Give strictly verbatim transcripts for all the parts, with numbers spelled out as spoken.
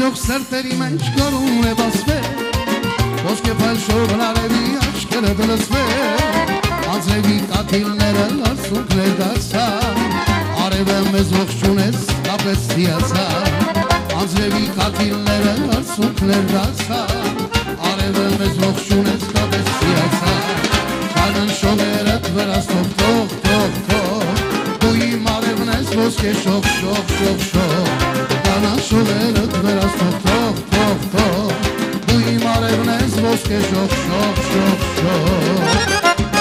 Հաջող սրտերի մեջ գարուն է բացվել, ոսկե փալշողն արևի աչքերը դլսվել, անձրևի կաթիլները լարսունքներ դարձան, արևը մեզ ողջունեց, կապեց թիացան, անձրևի կաթիլները լարսունքներ դարձան, արևը մեզ ողջունեց, կապեց թիացան, կանան շողերդ վրաս թող թող թող թող, դու իմ արևն ես ոսկե շող շող շող շող, կանան շողերդ վրաս թող թող թող թող, դու իմ արևն ես ոսկե շող շող շող շող։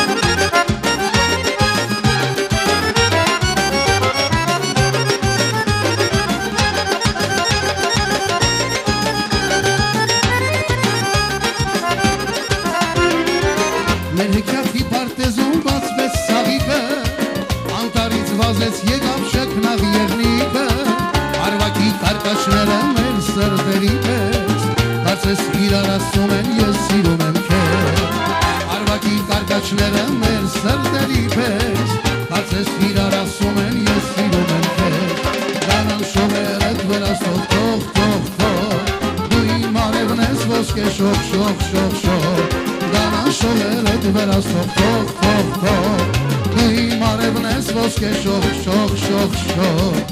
Մեր հեքիաթի պարտեզում բացվեց սաղիկը, անտարից վազեց եկավ շքնաղ եղնիկը, արվակի կարկաշները մեր սրտերի պես, կարծես իրար ասում են ես սիրում եմ քեզ, արվակի կարկաշները մեր սրտերի պես, կարծես իրար ասում են ես սիրում եմ քեզ, կանան շողերդ վրաս թող թող թող թող, դու իմ արևն ես ոսկե շող շող շող շող, կանան շողերդ վրաս թող թող թող թող, դու իմ արևն ես ոսկե շող շող շող շող։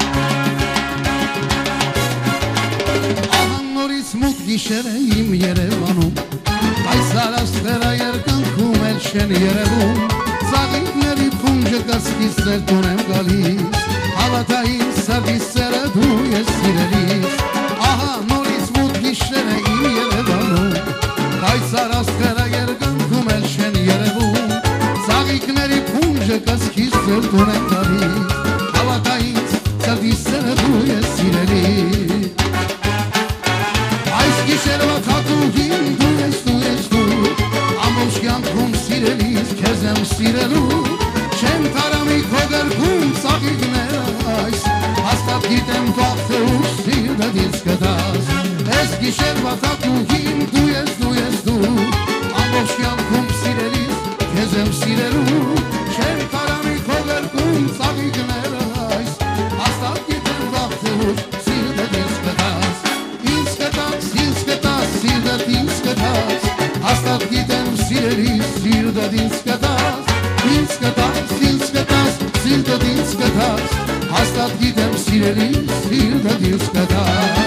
Ահա նորից մութ գիշեր է իմ Երևանում, այս արասները երկնքում էլ չեն երևում, ծաղիկների փունջը կսկից ձեր տուն եմ գալիս, հավատային սրտիս սերը դու ես սիրելիս, ահա նորից մութ գիշեր է իմ Երևանում, այս արասները երկնքում էլ չեն երևում, ծաղիկների փունջը կսկից ձեր տուն եմ գալիս, հավատային սրտիս սերը դու ես սիրելիս, այս գիշերվա թաթուհին դու ես դու ես դու, ամբողջ կյանքում սիրելիս քեզ եմ սիրելու, չեմ կարամի քո գրքում ծաղիկները այս, հաստատ գիտեմ վաղ թե ուշ սիրտդ ինձ կտաս, այս գիշերվա թաթուհին դու ես դու ես դու, ամբողջ կյանքում սիրելիս քեզ եմ սիրելու, չեմ կարամի քո գրքում ծաղիկները այս, հաստատ գիտեմ վաղ թե ուշ սիրտդ ինձ կտաս, ինձ կտաս, ինձ կտաս, սիրտդ ինձ կտաս, հաստատ գիտեմ սիրելիս սիրտդ ինձ կտաս, ինձ կտաս, ինձ կտաս, սիրտդ ինձ կտաս, հաստատ գիտեմ սիրելիս սիրտդ ինձ կտաս։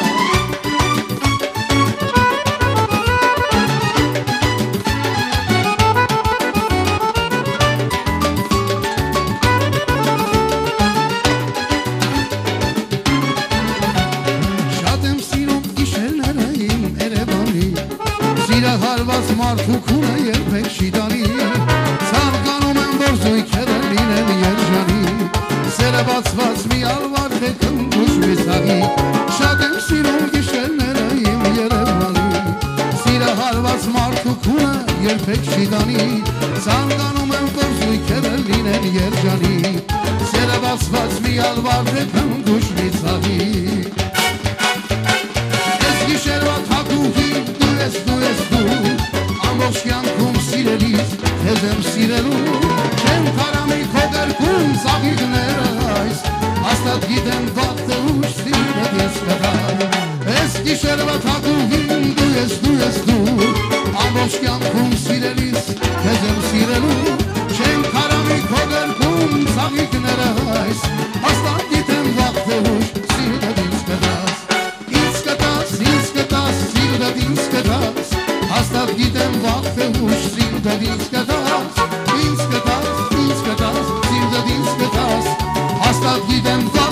Սիրահարված մարդուքունը երբեք չի տանի, ցանկանում եմ որ զույգերը լինեն երջանի, սերը բացված մի ալվար թե կնգուշ մի ցաղի, շատ եմ սիրում գիշերները իմ Երևանի, սիրահարված մարդուքունը երբեք չի տանի, ցանկանում եմ որ զույգերը լինեն երջանի, սերը բացված մի ալվար թե կնգուշ մի ցաղի, այս գիշերվա թաթուհին դու ես դու ես դու, ամբողջ կյանքում սիրելիս քեզ եմ սիրելու, չեմ կարամի քո գրքում ծաղիկները այս, հաստատ գիտեմ վաղ թե ուշ սիրտդ ինձ կտաս, այս գիշերվա թաթուհին դու ես դու ես դու, ամբողջ կյանքում սիրելիս քեզ եմ սիրելու, չեմ կարամի քո գրքում ծաղիկները այս, հաստատ գիտեմ վաղ թե ուշ սիրտդ ինձ կտաս, ինձ կտաս, ինձ կտաս, սիրտդ ինձ կտաս, հաստատ գիտեմ վաղ թե ուշ սիրտդ ինձ կտաս, ինձ կտաս, ինձ կտաս, սիրտդ ինձ կտաս, հաստատ գիտեմ վաղ